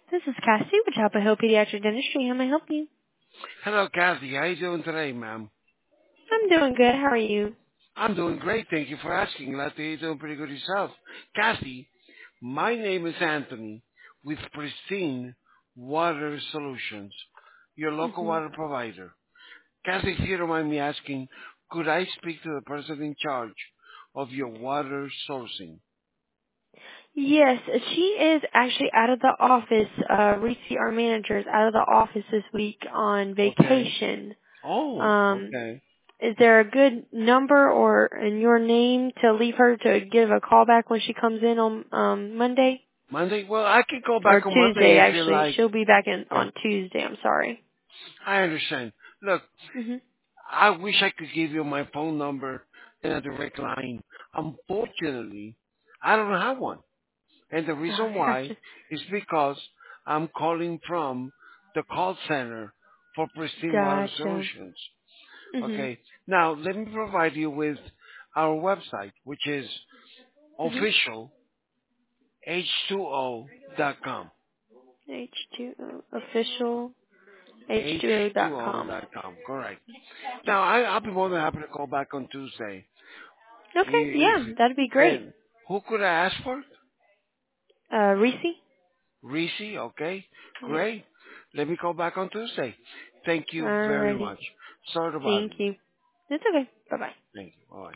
This is Cassie with Chapel Hill Pediatric Dentistry. How may I help you? Hello, Kathy. How you doing today, ma'am? I'm doing good. How are you? I'm doing great. Thank you for asking. Glad to hear you're doing pretty good yourself. Kathy, my name is Anthony with Pristine Water Solutions, your local hmm water provider. Kathy, if you don't mind me asking, could I speak to the person in charge of your water sourcing? Yes, she is actually out of the office. Reese, our manager, is out of the office this week on Okay. vacation. Oh, Um, okay. is there a good number or in your name to leave her to give a call back when she comes in on Monday? Monday? Well, I could go Or back on Tuesday, Monday if you actually. like. She'll be back in Yeah, on Tuesday. I'm sorry. I understand. Look, hmm I wish I could give you my phone number and a direct line. Unfortunately, I don't have one. And the reason Okay, why gotcha. is because I'm calling from the call center for Pristine Water Gotcha. Solutions. hmm Okay. Now, let me provide you with our website, which is hmm official h2o.com. H2O official H2O.com. h2o.com, correct. Now, I'll be more than happy to call back on Tuesday. Okay, If, yeah, that'd be great. and who could I ask for? Reese? Reese, okay? Yes. Great. Let me call back on Tuesday. Thank you very Alrighty. much. Sorry to bother Thank you. you. It's okay. Bye bye. Thank you. Bye.